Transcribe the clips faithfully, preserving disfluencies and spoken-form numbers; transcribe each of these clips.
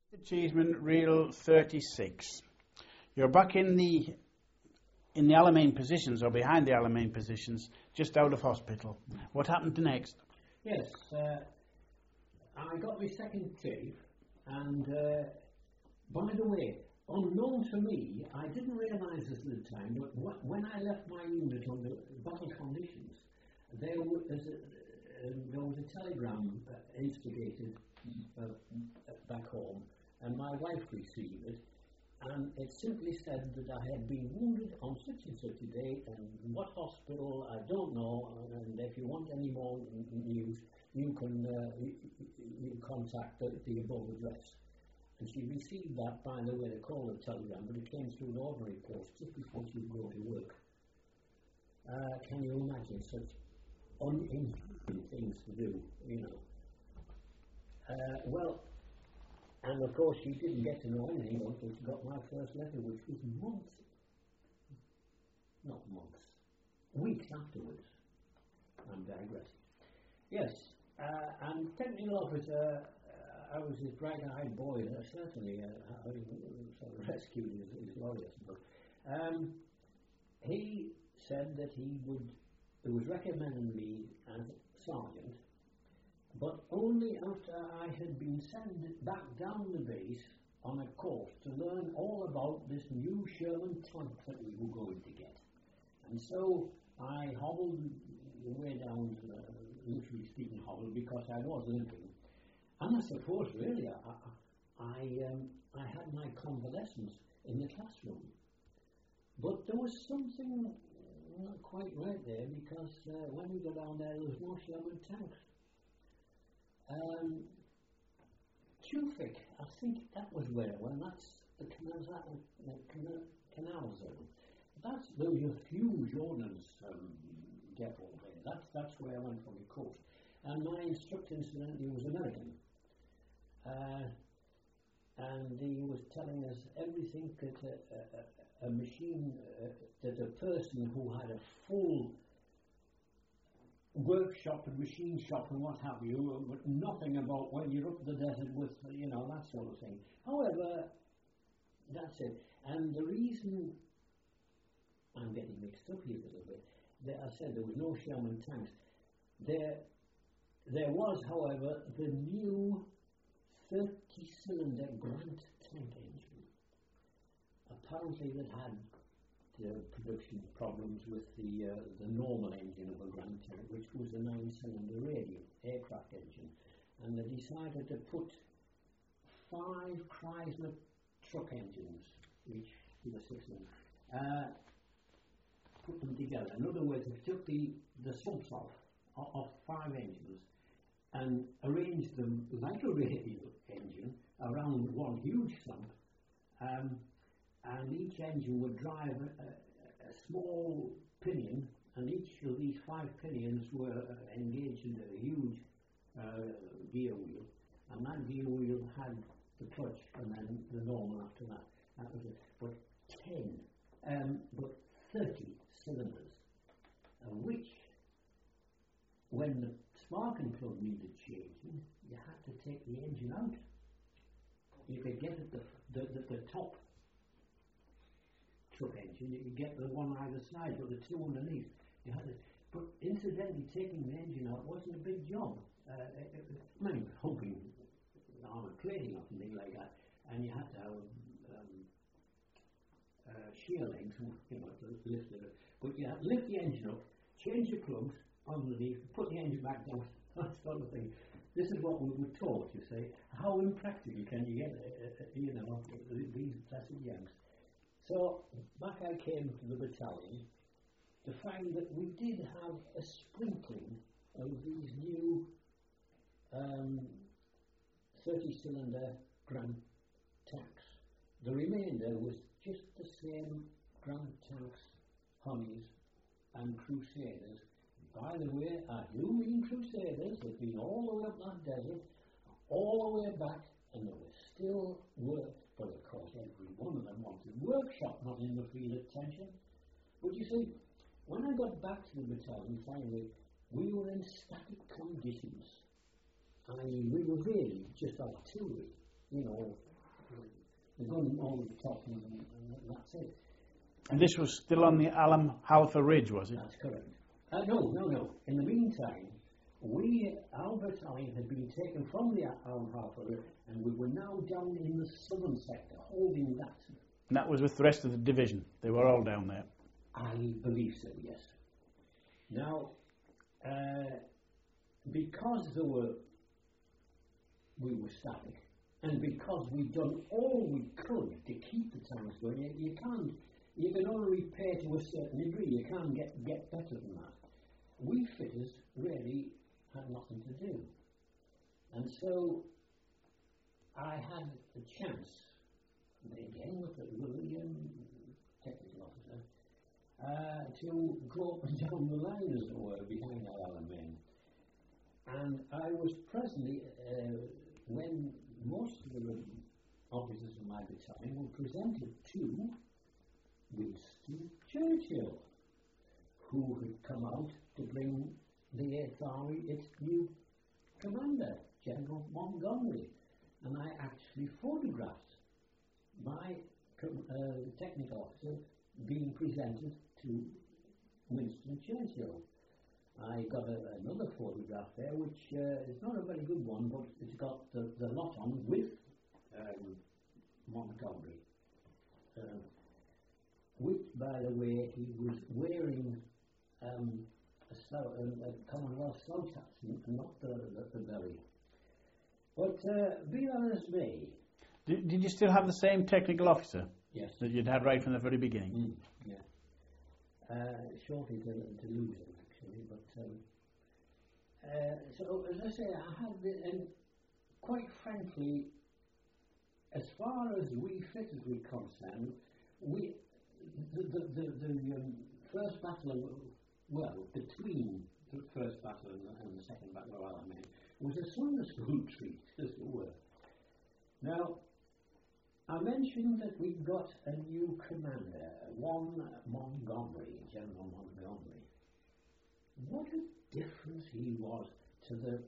Cheeseman, reel thirty-six. You're back in the in the Alamein positions, or behind the Alamein positions, just out of hospital. What happened next? Yes, uh, I got my second tip, and uh, by the way, unknown to me, I didn't realise this at the time, but wh- when I left my unit under battle conditions, there was a, uh, there was a telegram uh, instigated uh, back home, and my wife received it, and it simply said that I had been wounded on such and such a day, and what hospital, I don't know, and if you want any more news, you can uh, you, you contact the, the above address. And she received that, by the way, they call it a telegram, but it came through an ordinary post just before she would go to work. Uh, can you imagine such uninhuman things to do, you know? Uh, well, and of course she didn't get to know anything until she got my first letter, which was months, not months, weeks afterwards. I'm digressing. Yes, uh, and technical officer, uh, I was this bright-eyed boy, uh, certainly, uh, having sort of rescued his, his lawyers. But um, he said that he would, he was recommending me as sergeant, but only after I had been sent back down the base on a course to learn all about this new Sherman tank that we were going to get. And so I hobbled way down, to the, literally speaking hobbled, because I was limping. And I suppose really I, I, um, I had my convalescence in the classroom. But there was something not quite right there, because uh, when we got down there, there was no Sherman tanks. Um, Chufik, I think that was where, when that's the canals, the canal, canal zone. That's, there was a huge ordnance um, depot there. That's, that's where I went from the coast. And my instructor, incidentally, was American. Uh, and he was telling us everything that a, a, a machine, uh, that a person who had a full workshop and machine shop and what have you, but nothing about when you're up the desert with, you know, that sort of thing. However, that's it. And the reason I'm getting mixed up here a little bit, that I said there was no Sherman tanks. There, there was, however, the new thirty-cylinder Grant tank engine. Apparently, that had the production problems with the uh, the normal engine of a Grant tank, which was a nine-cylinder radial aircraft engine, and they decided to put five Chrysler truck engines, each with a six-cylinder, uh, put them together. In other words, they took the the subs off of five engines and arranged them like a radial engine around one huge sump. Um, and each engine would drive a, a, a small pinion, and each of these five pinions were uh, engaged in a huge uh, gear wheel, and that gear wheel had the clutch and then the normal after that. That was it. But ten, um, but thirty cylinders, of which, when the sparking plug needed changing, you had to take the engine out. You could get at the, the, the, the top truck engine, you could get the one either side, but the two underneath. You had to, but incidentally, taking the engine out wasn't a big job. Uh, it, it, I mean, hoping armoured plating or something like that, and you had to have um, uh, shear links, you know, to lift it up. But you had to lift the engine up, change the plugs underneath, put the engine back down, that sort of thing. This is what we were taught, you see. How impractical can you get, uh, uh, you know, these plastic yanks? So back I came to the battalion to find that we did have a sprinkling of these new um, thirty-cylinder Grant tanks. The remainder was just the same Grant tanks, Honeys and Crusaders. By the way, I do mean Crusaders. They've been all the way up that desert, all the way back, and there was still work. But of course, every one of them wanted workshop, not in the field of tension. But you see, when I got back to the battalion, finally, we were in static conditions. I mean, we were really just artillery, you know, The gun over the top, and, and that's it. And this was still on the Alam Halfa Ridge, was it? That's correct. Uh, no, no, no. In the meantime, we, our battalion had been taken from the Alam Halfa Ridge, and we were now down in the southern sector, holding that. And that was with the rest of the division. They were all down there. I believe so, yes. Now, uh, because there were, we were static, and because we'd done all we could to keep the towns going, you, you can't, you can only repair to a certain degree, you can't get, get better than that. We fitters really had nothing to do. And so I had a chance, again with the, with the um, technical officer, uh, to go up and down the line, as it were, behind our Alamein. And I was presently, uh, when most of the officers of my battalion were presented to Winston Churchill, who had come out to bring the Eighth Army its new commander, General Montgomery. And I actually photographed my uh, technical officer being presented to Winston Churchill. I got a, another photograph there, which uh, is not a very good one, but it's got the, the lot on with um, Montgomery. Uh, which, by the way, he was wearing um, a, slow, a, a Commonwealth slouch hat, not the, the, the berry. But uh, be that as may. Did, did you still have the same technical officer? Yes. That you'd had right from the very beginning? Mm, yeah. Uh, shortly to, to lose him, actually. But um, uh, so, as I say, I had the, and quite frankly, as far as we fitters were concerned, we the the the, the um, first battle, well, between the first battle and the, and the second battle of Alamein, was a swimmers' retreat, as it were. Now, I mentioned that we got a new commander, one Montgomery, General Montgomery. What a difference he was to the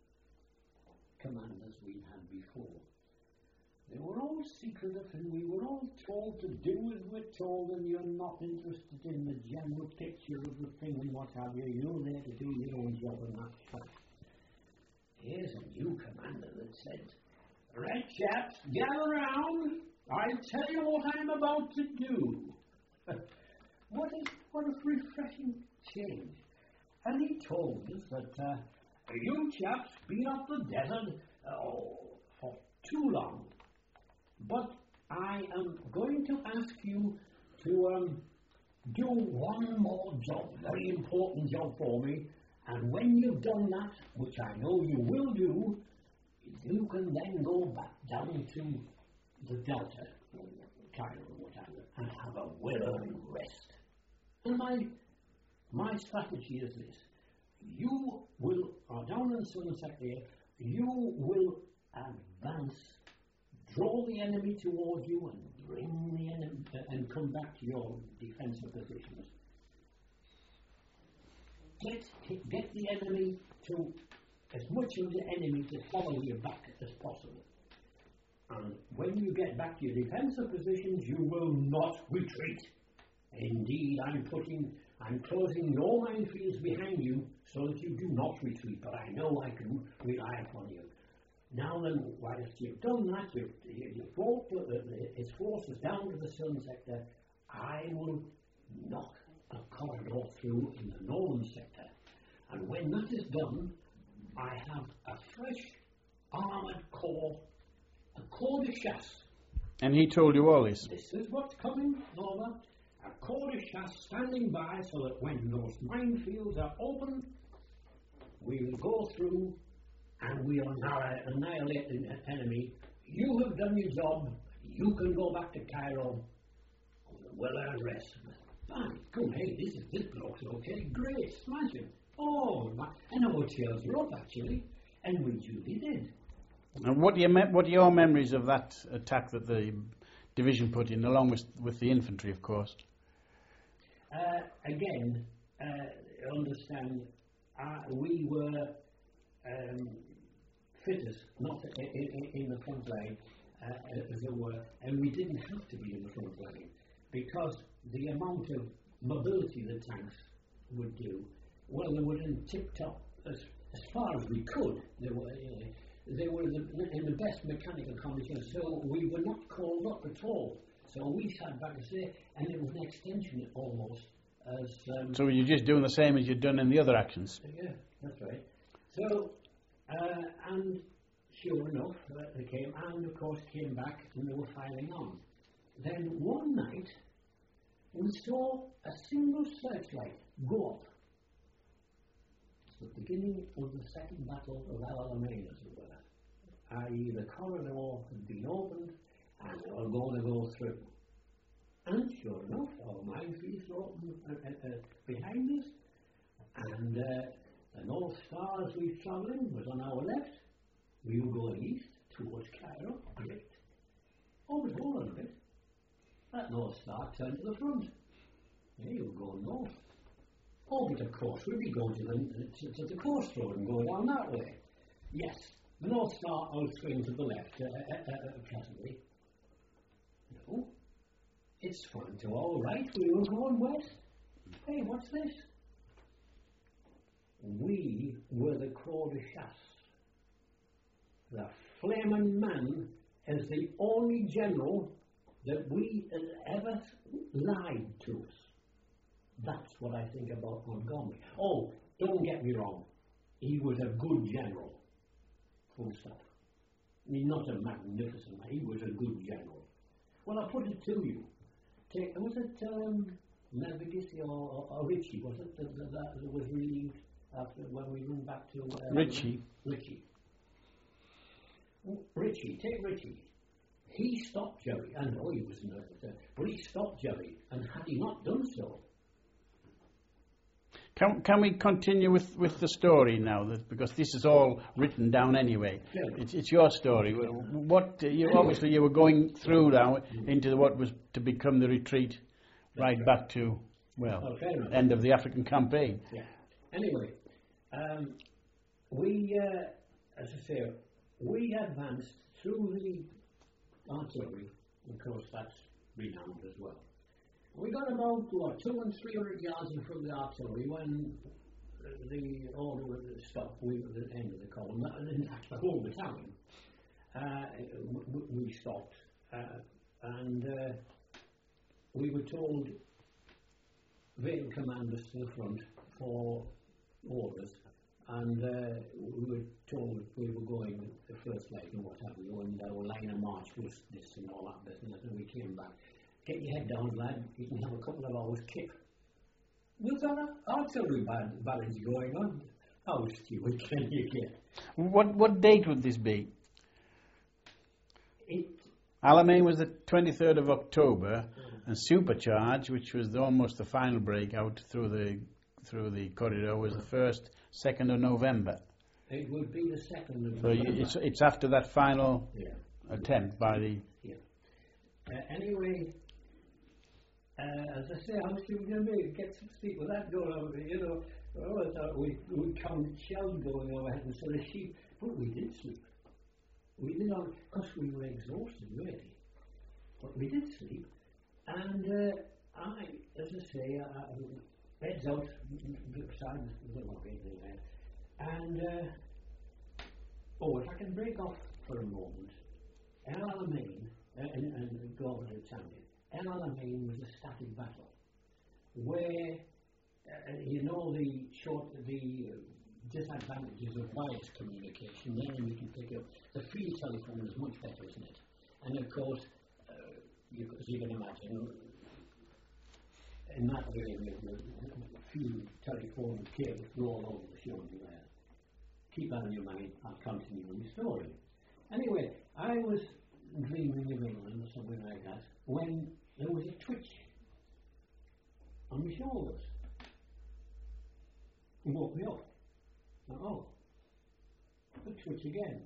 commanders we had before. They were all secretive, and we were all told to do as we're told, and you're not interested in the general picture of the thing and what have you. You're there to do your own job, and that's fine. Here's a new commander that said, "Right, chaps, gather round. I'll tell you what I'm about to do." What a, what a refreshing change. And he told us that uh, you chaps been up the desert oh, for too long. But I am going to ask you to um, do one more job, very important job for me. And when you've done that, which I know you will do, you can then go back down to the Delta, Cairo, whatever, and have a well-earned rest. And my my strategy is this: you will, or down in the southern sector, you will advance, draw the enemy towards you, and bring the enemy, uh, and come back to your defensive positions. Get get the enemy to, as much of the enemy to follow you back as possible. And when you get back to your defensive positions, you will not retreat. Indeed, I'm putting, I'm closing your minefields behind you so that you do not retreat, but I know I can rely upon you. Now then, whilst you've done that, you've, you've brought the, the, its forces down to the southern sector, I will knock a corridor through in the northern sector. And when that is done, I have a fresh armoured corps, a corps de chasse. And he told you all this? This is what's coming, Norma. A corps de chasse standing by so that when those minefields are open, we will go through and we will annihilate the enemy. You have done your job. You can go back to Cairo with a well-earned rest. Fine, come, hey, this is this bloke's okay, great, smashing. Oh, my, I know what cheers you up, actually, and we duly did. And what do you me- what are your memories of that attack that the division put in, along with with the infantry, of course? Uh, again, uh, understand, uh, we were um, fitters, not in, in, in the front line. uh, as it were, and we didn't have to be in the front line because the amount of mobility the tanks would do, well, they were in tip-top, as, as far as we could, they were, uh, they were in the, in the best mechanical condition, so we were not called up at all. So we sat back and say, and it was an extension almost. As, um, so you're just doing the same as you'd done in the other actions? Yeah, that's right. So, uh, and sure enough, uh, they came, and of course came back, and they were filing on. Then one night, we saw a single searchlight go up. It's the beginning of the second battle of El Alamein, as it were. that is, the corridor had been opened, and they were going to go through. And sure enough, our minefields were open uh, uh, uh, behind us, and uh, the North Star, as we were travelling, was on our left. We were going east towards Cairo, correct. Oh, but hold on a bit. That North Star turned to the front. Yeah, you were going north. Oh, but of course we'd be going to the, to, to the coast road and go down that way. Yes, the North Star outswings to the left uh, uh, uh, presently. No, it's swung to our right. We were going west. Hey, what's this? We were the Croix de Chasse. The flaming man is the only general that we had ever lied to us. That's what I think about Montgomery. Oh, don't get me wrong. He was a good general. Full stop. I mean, not a magnificent man. He was a good general. Well, I put it to you. Take, was it um, Navigici or, or, or Ritchie? Was it that, that, that was relieved after when we went back to uh, Ritchie? Ritchie. Ritchie. Take Ritchie. He stopped Jerry. I know he was nervous, uh, but he stopped Jerry. And had he not done so, Can, can we continue with, with the story now? That, because this is all written down anyway. Yeah. It's, it's your story. What uh, you, obviously you were going through now into what was to become the retreat, right, right back to, well, okay, end of the African campaign. Yeah. Anyway, um, we, uh, as I say, we advanced through the artillery. Of course, that's renowned as well. We got about what, two and three hundred yards in front of the artillery when the order was stopped. We were at the end of the column, in fact, the whole battalion. Uh, we, we stopped, uh, and uh, we were told, vehicle commanders to the front for orders, and uh, we were told we were going the first leg and what have you, and our line of march was this and all that business, and we came back. Get your head down, lad. You can have a couple of hours kip. Was that artillery battles going on? How stupid can you get? What what date would this be? It. Alamein was the twenty-third of October, mm. and Supercharge, which was the, almost the final breakout through the through the corridor, was the first, second of November. It would be the second of so November. So it's it's after that final yeah. attempt by the. Yeah. Uh, anyway. Uh, as I say, how much are we going to make? Get some sleep with that going over, you know. Oh, I thought we we counted shells going overhead instead of sheep, but we did sleep. We did not, because we were exhausted, really. But we did sleep, and uh, I, as I say, I, I, beds out beside the bed there, and uh, oh, if I can break off for a moment, El Alamein uh, and, and go over to Tandy. El Alamein was a static battle, where uh, you know the short, the uh, disadvantages of wireless communication. Then you can pick up the field telephone is much better, isn't it? And of course, uh, you, as you can imagine, in that way, the field telephone cables go all over the show. You uh, keep that in your mind. I'll continue the story. Anyway, I was dreaming of England or something like that when there was a twitch on my shoulders. It woke me up. Now, oh, a twitch again.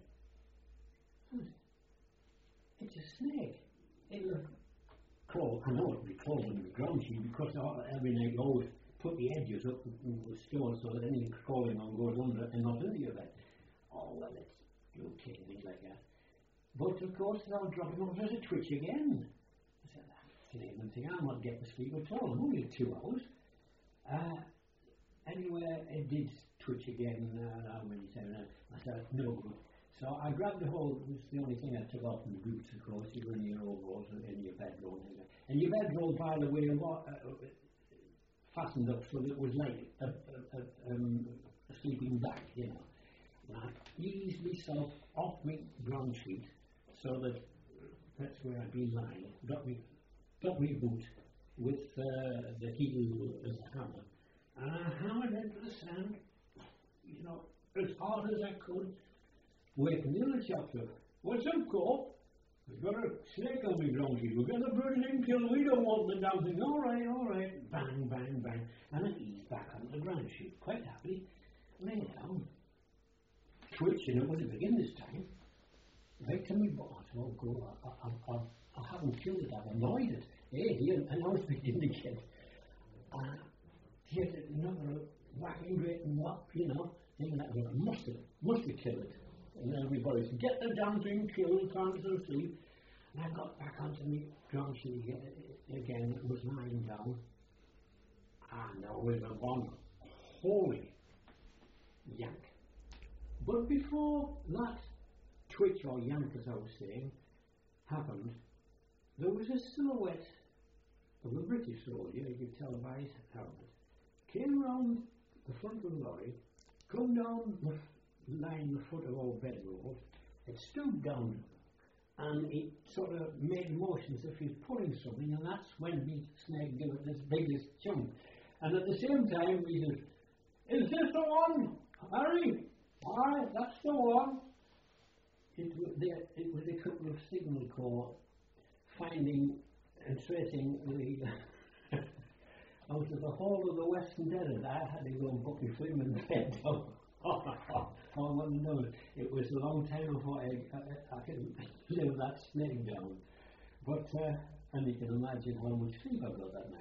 It's a snake. It'll crawl. I know it'll be crawling on the ground sheet because every night you always put the edges up with stones so that anything crawling on goes under and not into your bed. Oh, well, it's okay, things like that. But of course, as I was dropping off, there's a twitch again. I said, that's the name thing, I'm not getting to sleep at all. I'm only two hours. Uh, anyway, it did twitch again. Uh, how many times? I said, no good. So I grabbed the whole, it was the only thing I took off from the boots, of course. You were in your overalls in your bedroll. And your bedroll, by the way, what, uh, fastened up so that it was like a, a, a, um, a sleeping bag, you know. And I eased myself off my ground sheet so that that's where I'd been lying. Got me, got me boot with uh, the heel as a hammer. And I hammered into the sand, you know, as hard as I could. Waking the other chaps up. What's up, Cole? We've got a snake on the ground sheet. We're going to burn him till we don't want the damn thing. All right, all right. Bang, bang, bang. And I eased back onto the ground sheet, quite happy. Lay down. Twitching, it was begin this time. Right to me, but I said, oh, God, I, I, I, I haven't killed it, I've annoyed it. Hey, here, and I was beginning to get uh, here's another whacking great and whop, you know, thinking that I must have, must have killed it. And everybody said, get the damn thing killed, time to sleep. And I got back onto me ground sheet again, it was lying down. And there was a one holy yank. But before that twitch or yank, as I was saying, happened, there was a silhouette of a British soldier, you could tell by his helmet, came round the front of the lorry, come down the line the foot of our bedroll, it stood down, and it sort of made motions as if he's pulling something, and that's when the snake gave it this biggest jump. And at the same time, he said, is this the one, Harry? Aye, that's the one. It was, there, it was a couple of signal corps finding and tracing the out of the whole of the Western Desert. I had to go and book my Freeman bed down. Oh, well, no, it was a long time before I, I, I could live that snake down. But, uh, and you can imagine how much sleep I got that night.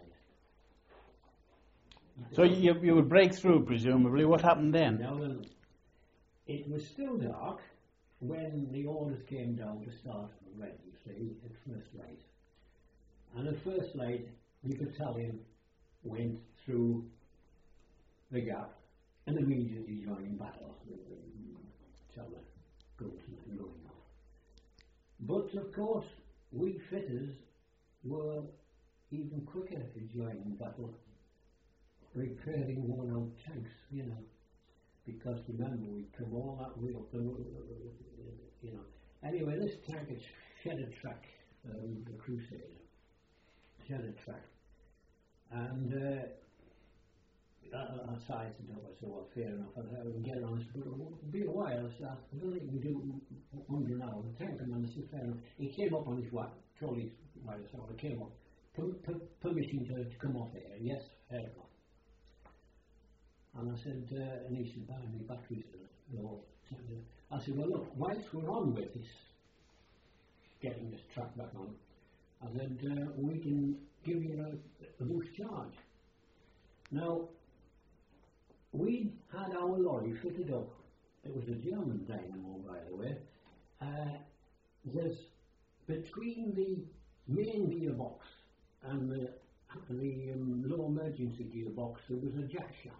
So you, you would break through, presumably. What happened then? Now, then, it was still dark when the orders came down to start religiously at first light. And at first light, the battalion went through the gap and immediately joined battle. Tell the goats and going off. But of course, we fitters were even quicker to join battle, repairing worn out tanks, you know. Because remember, we'd come all that way up the, you know. Anyway, this tank is Shedded Track, um, the Crusader. Shedded Track. And uh, I sized it up, I said, well, fair enough, I would get on it, but it would be a while, so I don't think we do under an hour. The tank man, I said, fair enough. He came up on his what, trolley, right, so he came up. Per, per, permission to, to come off here, yes, fair enough. And I said, uh, and he said, buy me batteries. No. I said, well, look, whilst we're on with this, getting this track back on, I said, uh, we can give you a, a boost charge. Now, we had our lorry fitted up. It was a German dynamo, by the way. Uh, there's between the main gearbox and the, the um, low emergency gearbox, there was a jack shaft.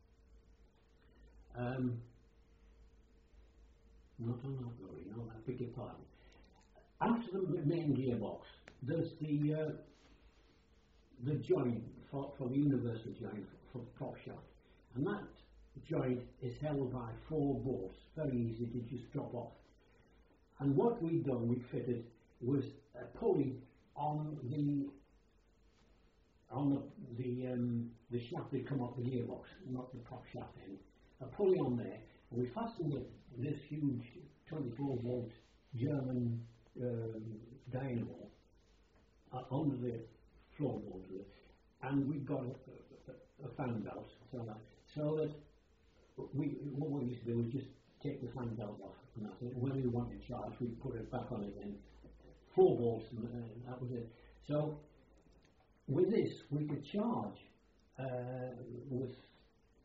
Um, not on that lorry, no, I beg your pardon. After the main gearbox, there's the uh, the joint for, for the universal joint for, for the prop shaft, and that joint is held by four bolts, very easy to just drop off. And what we'd done, we fitted, was a pulley on the on the the, um, the shaft that come off the gearbox, not the prop shaft end. A pulley on there, and we fastened it, this huge twenty-four volt German um, dynamo uh, under the floorboard, and we got a, a, a fan belt, so that, so that we, what we used to do was just take the fan belt off, and that's it. When we wanted to charge, we put it back on again, four bolts, and uh, that was it. So with this, we could charge uh, with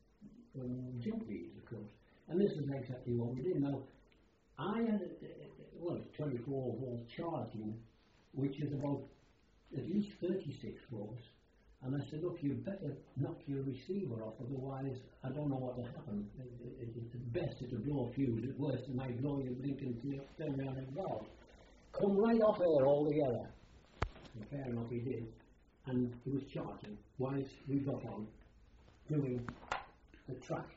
Um, jump leads, of course, and this is exactly what we did. Now, I had, uh, well, it's twenty-four volt charging, which is about at least thirty-six volts. And I said, look, you better knock your receiver off, otherwise I don't know what will happen. It, it, it, at best it'll blow a fuse, at worst it might blow your blinking turn around and valve. Come right off there altogether. And fair enough, he did. And he was charging whilst we got on doing the track.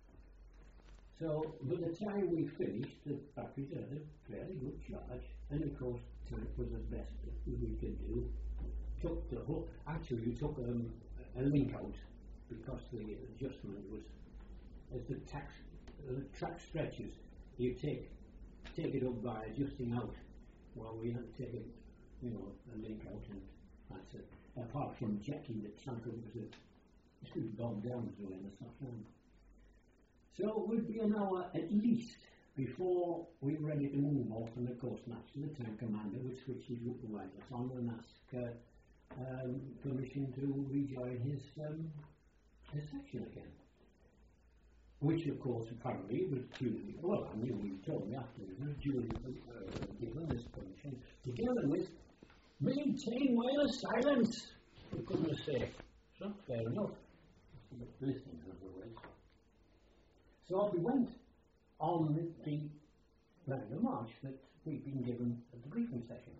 So by the time we finished, the batteries had a fairly good charge, and of course the tank was the best that we could do. Took the whole, actually we took um, a link out because the adjustment was, as the tax, uh, track stretches, you take take it up by adjusting out. Well, we had to take it, you know, a link out, and that's it. Apart from checking the tank, it was a, it should have gone down doing the stuff down. So it would be an hour at least before we were ready to move off, and of course naturally the tank commander would switch his wireless on and ask uh, um, permission to rejoin his, um, his section again. Which of course apparently was duly, well I knew he told me afterwards, was duly uh, given this permission, together with maintain wireless silence, for goodness sake. So fair enough. Listening to the words. So we went on the line of march that we'd been given at the briefing session.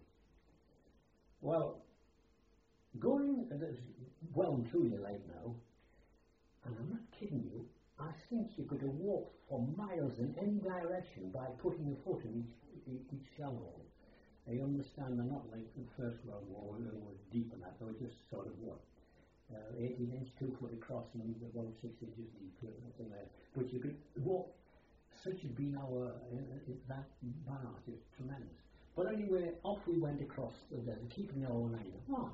Well, going, uh, well and truly late now, and I'm not kidding you, I think you could have walked for miles in any direction by putting a foot in each, each shell hole. I understand they're not like the First World War, where they were deep in that, they were just sort of what? Uh, eighteen inch, two foot across, and about six inches deep, nothing there. But you could walk, such had been our, uh, that barrage, it was tremendous. But anyway, off we went across the desert, keeping our line of march.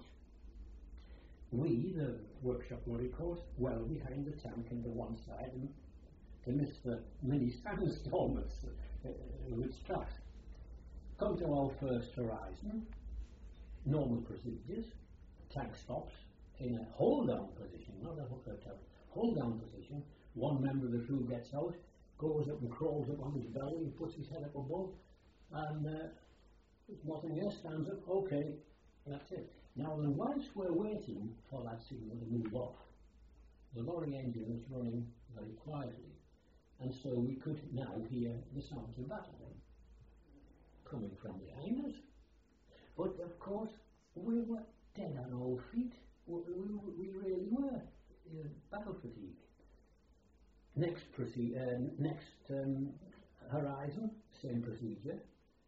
We, the workshop lorry, of course, well behind the tank and to one side, and to miss the mini sandstorm uh, with straps. Come to our first horizon, normal procedures, tank stops in a hold down position, not a hookup top, hold down position. One member of the crew gets out, goes up and crawls up on his belly and puts his head up above, and uh, there's nothing else, stands up, okay, that's it. Now then, whilst we're waiting for that signal to move off, the lorry engine was running very quietly, and so we could now hear the sounds of battle coming from behind us. But of course, we were dead on our feet. We, we, we really were. Uh, battle fatigue. Next, proce- uh, next um, horizon, same procedure.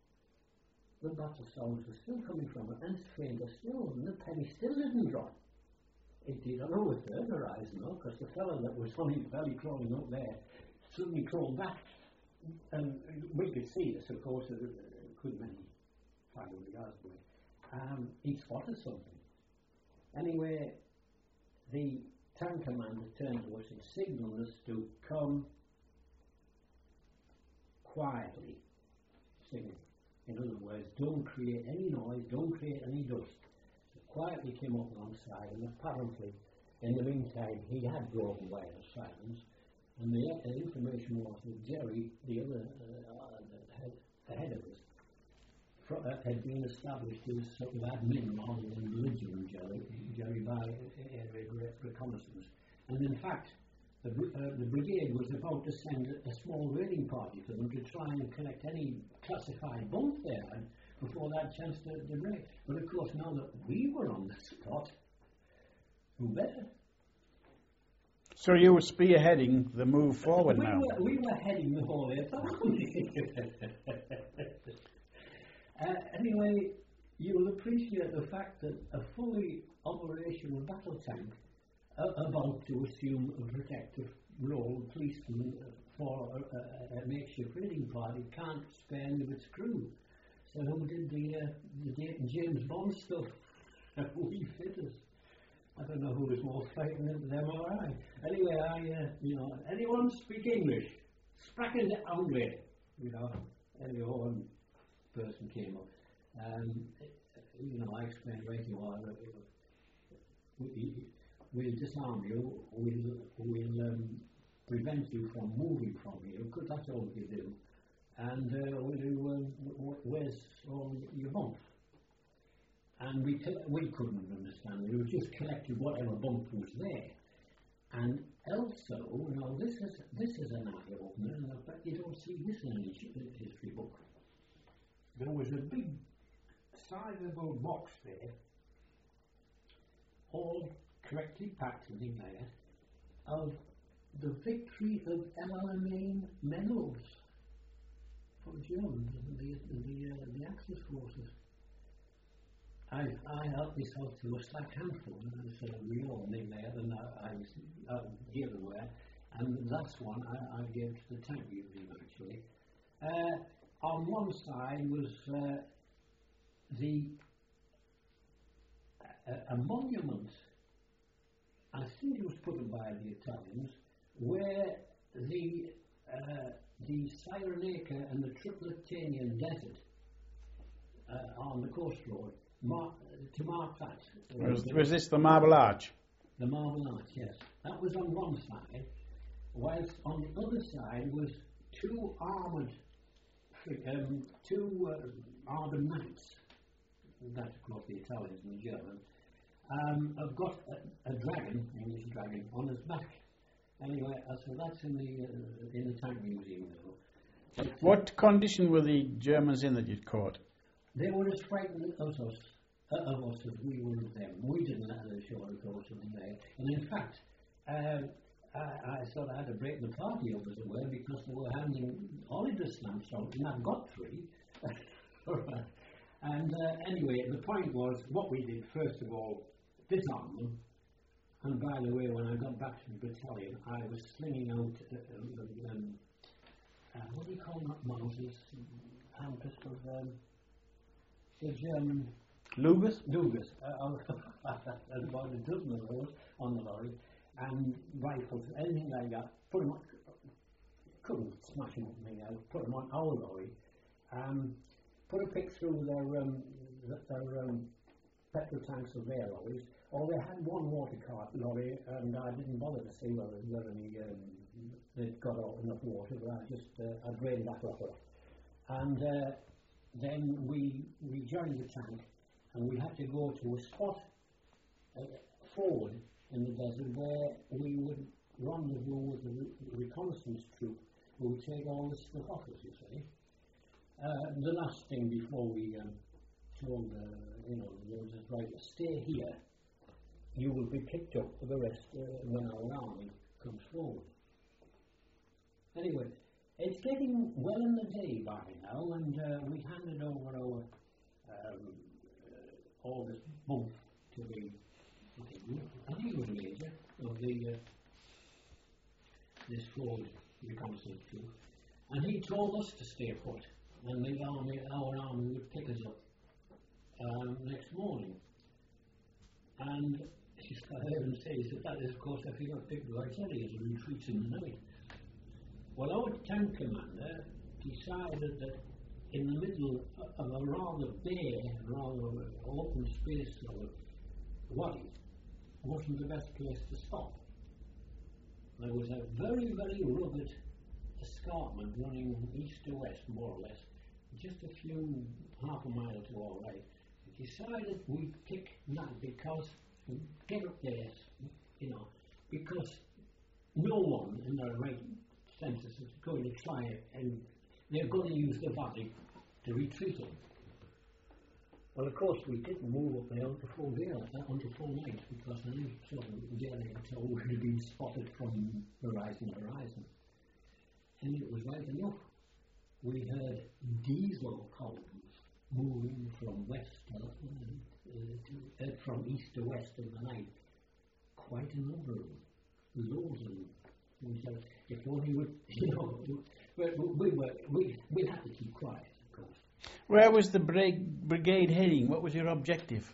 The battle sounds were still coming from it, and fainter still, and the penny still didn't drop. It did on our third horizon, though, because the fellow that was on his belly crawling up there suddenly crawled back, and we could see this, of course, a good many five hundred yards away. Um, he spotted something. Anyway, the tank commander turned to us and signalled us to come quietly. Signal. In other words, don't create any noise, don't create any dust. So quietly came up alongside, and apparently, in the meantime, he had broken wireless silence, and the uh, information was that Jerry, the other uh, head, ahead of us, fr- uh, had been established as sort of admin rather than belligerent Jerry, Jerry by area reconnaissance. And in fact, the, uh, the brigade was about to send a, a small raiding party to them to try and collect any classified bombs they had before they had a chance to, to break. But of course, now that we were on the spot, who better? So you were spearheading the move forward we now? Were, we were heading the whole way forward. uh, anyway, you will appreciate the fact that a fully operational battle tank about to assume a protective role, policeman for a, a, a makeshift raiding party, can't spare any of its crew. So who did the, uh, the James Bond stuff? We fitters. I don't know who was more frightened, them or I. Anyway, I, uh, you know, anyone speak English? Sprachen de Anglais, you know. Anyway, one person came up. Um, you know, I explained right to all that we, we'll disarm you, we'll, we'll um, prevent you from moving from here, because that's all we can do. and uh, we do, um, w- where's all your bump? And we coll- we couldn't understand. We just collected whatever bump was there. And also, now this is this is an eye opener, and I bet you don't see this in any history book. There was a big, sizable box there, all correctly packed in there, of the victory of El Alamein medals for the Germans, the the uh, the Axis forces. I I helped myself to a slack handful, and so we all in there, and I, I was uh, everywhere, and that's one I, I gave to the tank museum actually. Uh, on one side was uh, the uh, a monument. I think it was put up by the Italians, where the uh, the Cyrenaica and the Tripolitanian Desert uh, on the coast road. Mar- to mark that. Was, was this the Marble Arch? The Marble Arch, yes. That was on one side, whilst on the other side was two armoured, um, two uh, armoured knights. That's of course the Italians and the Germans. Um, have got a, a dragon, English dragon, on his back. Anyway, uh, so that's in the uh, in the tank museum now. But, What condition were the Germans in that you'd caught? they were as frightened of us, uh, of us as we were of them. We didn't let them show the course of the day. And in fact, uh, I, I sort of had to break the party up, as it were, because they were handing holiday stamps out, and I got three. And uh, anyway, the point was, what we did, first of all, disarm them. And by the way, when I got back to the battalion, I was slinging out, uh, um, uh, what do you call that, Moses? Hand pistols, um, the German Lugers? Lugers. Uh, there's about a dozen of those on the lorry, and rifles, anything like that. Put them on, couldn't smash them up, me out. Put them on our lorry. Um, put a pick through their um, their um, petrol tanks of their lorries. Or they had one water cart lorry, and I didn't bother to see whether there were any um, they'd got out enough water, but I just uh, I drained that lot off. And uh, then we we joined the tank, and we had to go to a spot uh, forward in the desert where we would rendezvous with the re- reconnaissance troop who would take all this stuff off us, you see. Uh, the last thing before we um, told, uh, you know, there was this right, stay here, you will be picked up for the rest uh, when our army comes forward. Anyway, it's getting well in the day by now, and uh, we handed over our um, uh, all this bump to the, I think it was Major of the uh, this forward reconnaissance troop, and he told us to stay put, and the army, our army would pick us up um, next morning. And I heard him say, he said, that is, of course, if you got picked right out, he retreats in the night. Well, our tank commander decided that in the middle of a rather bare, rather open space or wadi wasn't the best place to stop. There was a very, very rugged escarpment running east to west, more or less, just a few, half a mile to our right. We decided we'd pick that because, get up there, you know, because no one in their right senses is going to try it, and they're going to use the valley to retreat on. Well, of course, we didn't move up there onto full daylight, onto full night, because I knew so daylight until we would have been spotted from horizon to horizon. And it was right enough. We heard diesel columns moving from west to, uh, to, uh, from east to west in the night. Quite a number of them, loads of them. We said, if only we, you know, we, we were, we, we had to keep quiet, of course. Where was the brig- brigade heading? What was your objective?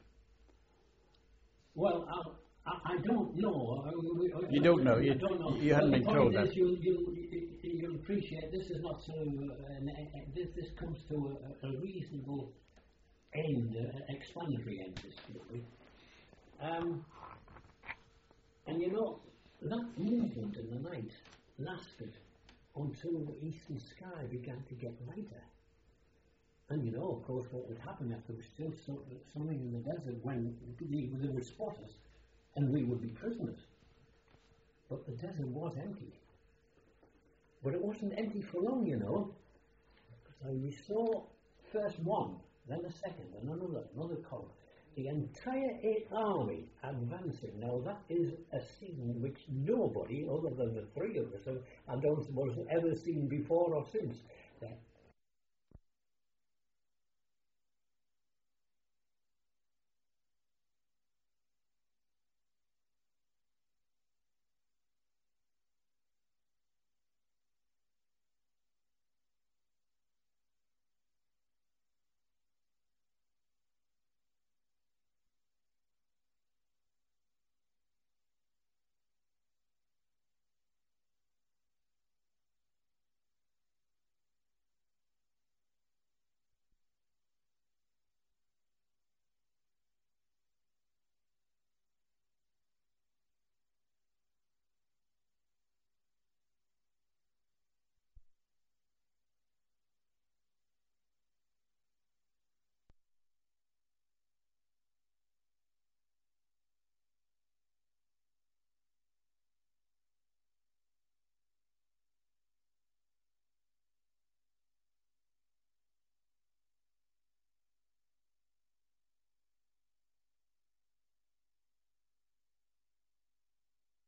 Well, I, I, I don't know. I, we, You don't know. I You, don't know. you hadn't well, been the told point that. is you'll, you'll, you'll appreciate this is not sort of uh, an, uh, this, this comes to a, a reasonable end, uh, explanatory end, this story. Um, and you know, that movement in the night lasted until the eastern sky began to get lighter. And you know, of course, what would happen if there was still so- something in the desert when they, they would spot us and we would be prisoners. But the desert was empty. But it wasn't empty for long, you know. So we saw first one, then a second, and another, another column. The entire Eighth Army advancing. Now that is a scene which nobody, other than the three of us, have, I don't suppose, ever seen before or since.